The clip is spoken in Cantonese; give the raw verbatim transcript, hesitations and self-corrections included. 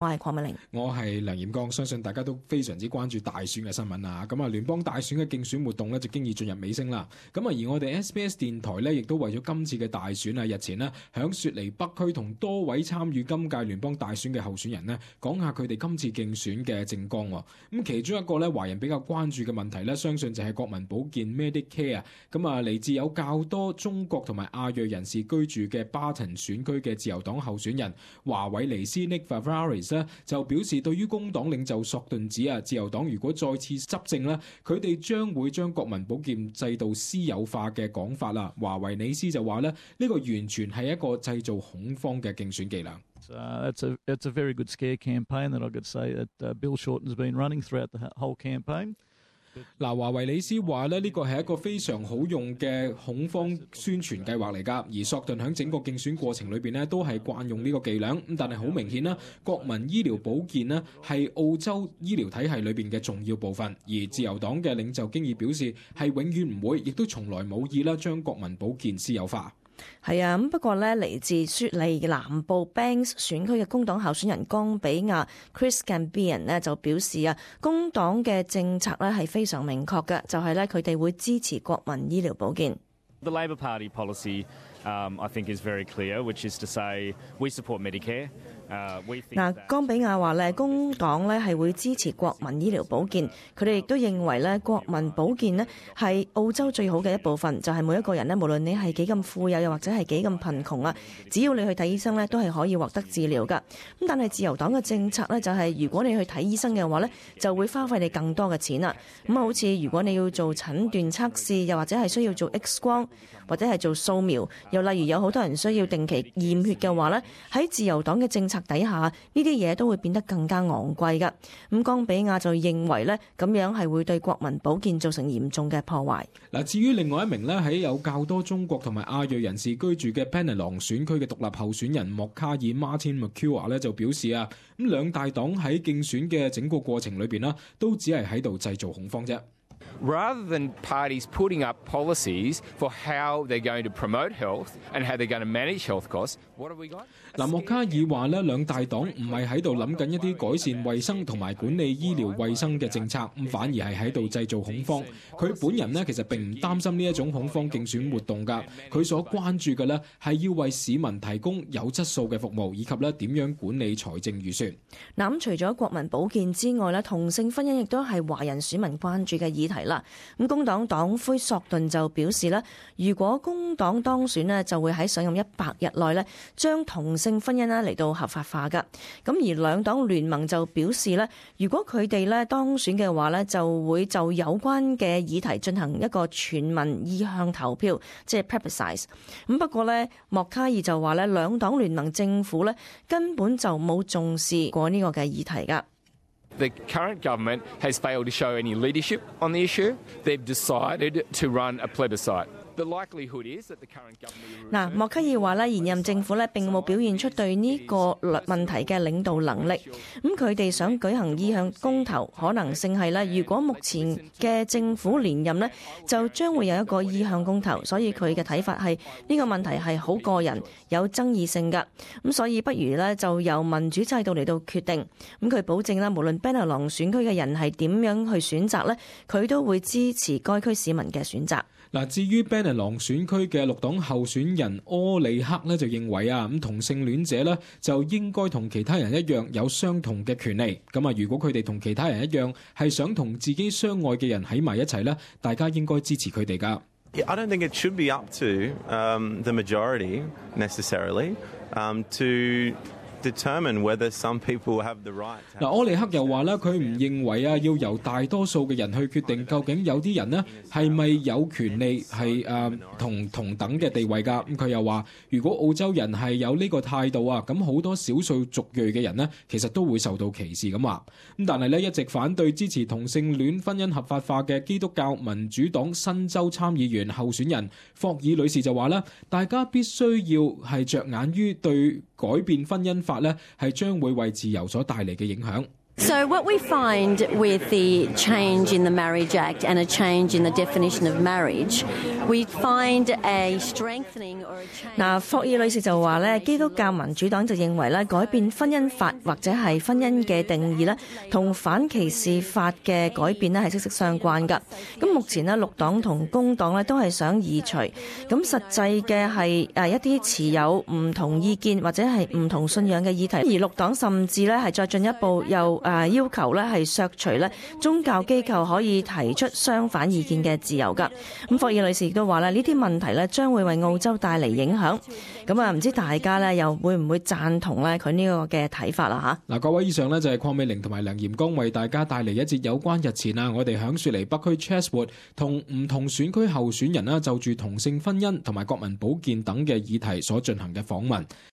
我係鄺美玲， 我係梁彥剛，相信大家都非常之關注大選嘅新聞啊！咁啊，聯邦大選嘅競選活動呢，就經已進入尾聲啦。咁啊，而我哋 S B S 電台呢，亦都為咗今次嘅大選啊，日前呢，響雪梨北區同多位參與今屆聯邦大選嘅候選人呢，講下佢哋今次競選嘅政綱。咁其中一個呢，華人比較關注嘅問題呢，相信就係國民保健 Medicare 啊。咁啊，嚟自有較多中國同埋亞裔人士居住嘅巴頓選區嘅自由黨候選人華偉尼斯 Nick Vavraris 就表示，對於工黨領袖索頓指啊，自由黨如果再次執政咧，佢哋將會將國民保健制度私有化嘅講法啦。華維尼斯就話咧，呢個完全係一個製造恐慌嘅競選伎倆。 Uh, it's a it's a very good scare campaign that I could say that uh, Bill Shorten's been running throughout the whole campaign. 嗱，華維里斯話咧，呢個係一個非常好用嘅恐慌宣傳計劃嚟㗎，而索頓喺整個競選過程裏邊咧都係慣用呢個伎倆。咁但係好明顯啦，國民醫療保健咧係澳洲醫療體系裏邊嘅重要部分，而自由黨嘅領袖經已表示係永遠唔會，亦都從來冇意啦將國民保健私有化。 係啊，咁不過咧，嚟自雪梨南部 Banks 選區嘅工黨候選人岡比亞 Chris Gambian 呢就表示啊，工黨嘅政策咧係非常明確嘅，就係咧佢哋會支持國民醫療保健。 The Labor Party policy, um, I think, is very clear, which is to say we support Medicare. 嗱，岡比亞話咧，工黨咧係會支持國民醫療保健，佢哋亦都認為咧，國民保健咧係澳洲最好嘅一部分，就係、是、每一個人咧，無論你係幾咁富有，又或者係幾咁貧窮啊，只要你去睇醫生咧，都係可以獲得治療噶。咁但係自由黨嘅政策咧，就係如果你去睇醫生嘅話咧，就會花費你更多嘅錢啦。咁啊，好似如果你要做診斷測試，又或者係需要做 X 光，或者係做掃描，又例如有好多人需要定期驗血嘅話咧，喺自由黨嘅政策底下呢啲嘢都會變得更加昂貴㗎。咁岡比亞就認為呢，咁樣係會對國民保健造成嚴重嘅破壞。 嗱，至於另外一名呢，喺有較多中國同埋亞裔人士居住嘅 Bennelong 選區嘅獨立候選人莫卡爾 Martin McClure 呢就表示啊，咁兩大黨喺競選嘅整個過程裏邊啦，都只係喺度製造恐慌啫。 Rather than parties putting up policies for how they're going to promote health and how they're going to manage health costs, what have we got? 嗱，莫卡爾話咧，兩大黨唔係喺度諗緊一啲改善衛生同埋管理醫療衛生嘅政策，咁反而係喺度製造恐慌。佢本人呢，其實並唔擔心呢一種恐慌競選活動㗎，佢所關注嘅呢係要為市民提供有質素嘅服務，以及咧點樣管理財政預算。 嗱，咁除咗國民保健之外咧，同性婚姻亦都係華人選民關注嘅議題啦。咁工黨黨魁索頓就表示咧，如果工黨當選呢，就會喺上任一百日內咧將同性婚姻咧嚟到合法化噶。咁而兩黨聯盟就表示咧，如果佢哋咧當選嘅話咧，就會就有關嘅議題進行一個全民意向投票，即係 plebiscite。咁不過咧，莫卡爾就話咧，兩黨聯盟政府咧根本就冇重視過呢個嘅議題噶。 The current government has failed to show any leadership on the issue. They've decided to run a plebiscite. The likelihood is that the current government... 嗱，莫卡爾話咧，現任政府咧並冇表現出對呢個問題嘅領導能力。咁佢哋想舉行意向公投，可能性係咧，如果目前嘅政府連任呢，就將會有一個意向公投。所以佢嘅睇法係呢個問題係好個人，有爭議性㗎。咁所以不如呢，就由民主制度嚟到決定。咁佢保證啦，無論 Bennelong 選區嘅人係點樣去選擇呢，佢都會支持該區市民嘅選擇。 嗱，至於 Bennelong 選區嘅綠黨候選人柯里克呢，就認為啊，咁同性戀者呢，就應該同其他人一樣有相同嘅權利。咁啊，如果佢哋同其他人一樣係想同自己相愛嘅人喺埋一齊呢，大家應該支持佢哋㗎。 I don't think it should be up to um, the majority necessarily um, to determine whether some people have the right. 嗱，柯里克又話咧，佢唔認為啊，要由大多數嘅人去決定究竟有啲人呢係咪有權利係誒同同等嘅地位㗎。咁佢又話，如果澳洲人係有呢個態度啊，咁好多少數族裔嘅人呢，其實都會受到歧視咁話。咁但係呢，一直反對支持同性戀婚姻合法化嘅基督教民主黨新州參議員候選人霍爾女士就話咧，大家必須要係着眼於對改變婚姻法咧，係將會為自由所帶嚟嘅影響。 So what we find with the change in the Marriage Act and a change in the definition of marriage, we find a strengthening or a change. 嗱，霍爾女士就話咧，基督教民主黨就認為咧，改變婚姻法或者係婚姻嘅定義咧，同反歧視法嘅改變咧係息息相關㗎。咁目前咧，綠黨同工黨咧都係想移除，咁實際嘅係誒一啲持有唔同意見或者係唔同信仰嘅議題，而綠黨甚至咧係再進一步又誒要求咧係削除咧宗教機構可以提出相反意見嘅自由㗎。咁霍爾女士亦都話咧，呢啲問題咧將會為澳洲帶嚟影響。咁啊，唔知大家咧又會唔會贊同咧佢呢個嘅睇法啦嚇？ 嗱，各位以上呢就係鄺美玲同埋梁炎光為大家帶嚟一節有關日前啊，我哋響雪梨北區 Chatswood 同唔同選區候選人啦就住同性婚姻同埋國民保健等嘅議題所進行嘅訪問。